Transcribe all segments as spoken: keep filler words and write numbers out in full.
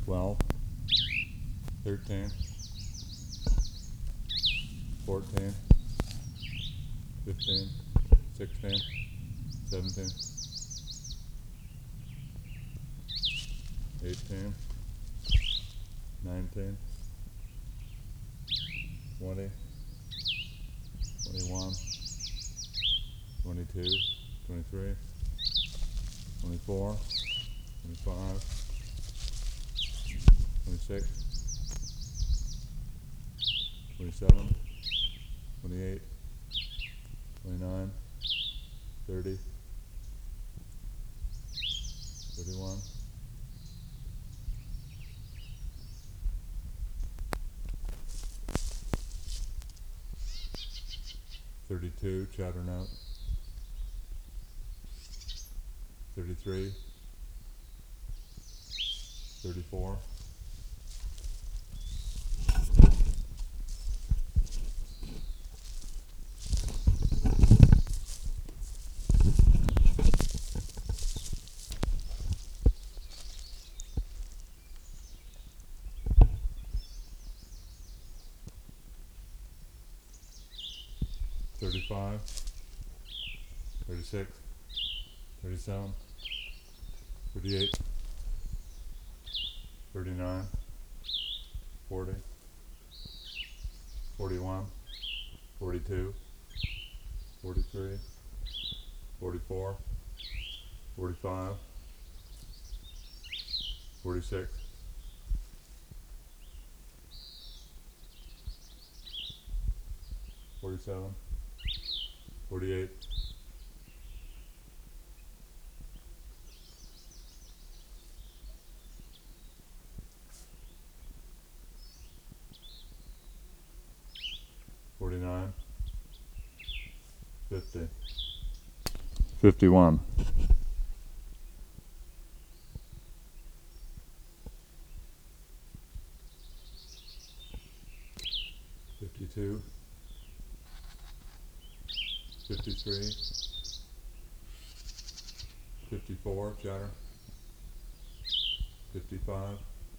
twelve, thirteen, fourteen, fifteen, sixteen, seventeen, eighteen, nineteen, twenty, twenty-one, twenty-two, twenty-three, twenty-four, twenty-five, twenty-six, twenty-seven, twenty-eight, twenty-nine, thirty, thirty-one, thirty-two, chattering out, thirty-three, thirty-four, thirty-five, thirty-six, thirty-seven, thirty-eight, thirty-nine, forty, forty-one, forty-two, forty-three, forty-four, forty-five, forty-six, forty-seven, forty-eight, forty-nine, fifty, fifty-one, fifty-two, fifty-three, fifty-four, chatter, fifty-five,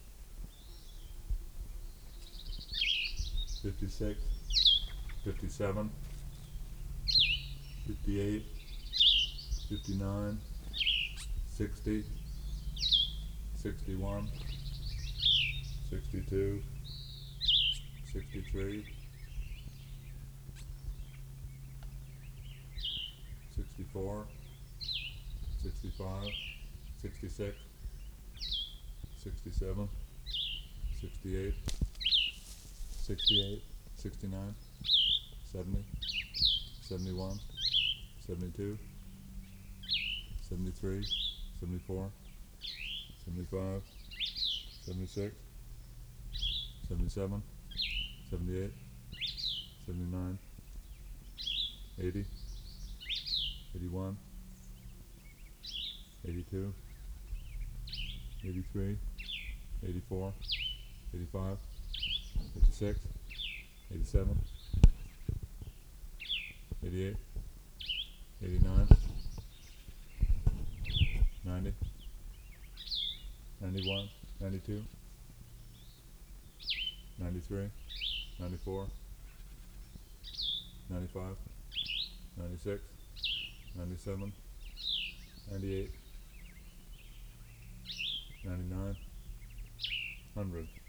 fifty-six, fifty-seven, fifty-eight, fifty-nine, sixty, sixty-one, sixty-two, sixty-three, sixty-four, sixty-five, sixty-six, sixty-seven, sixty-eight, sixty-eight, sixty-nine, seventy, seventy-one, seventy-two, seventy-three, seventy-four, seventy-five, seventy-six, seventy-seven, seventy-eight, seventy-nine, eighty, eighty-one, eighty-two, eighty-three, eighty-four, eighty-five, eighty-six, eighty-seven, eighty-eight, eighty-nine, ninety, ninety-one, ninety-two, ninety-three, ninety-four, ninety-five, ninety-six, ninety-seven, ninety-eight, ninety-nine, one hundred.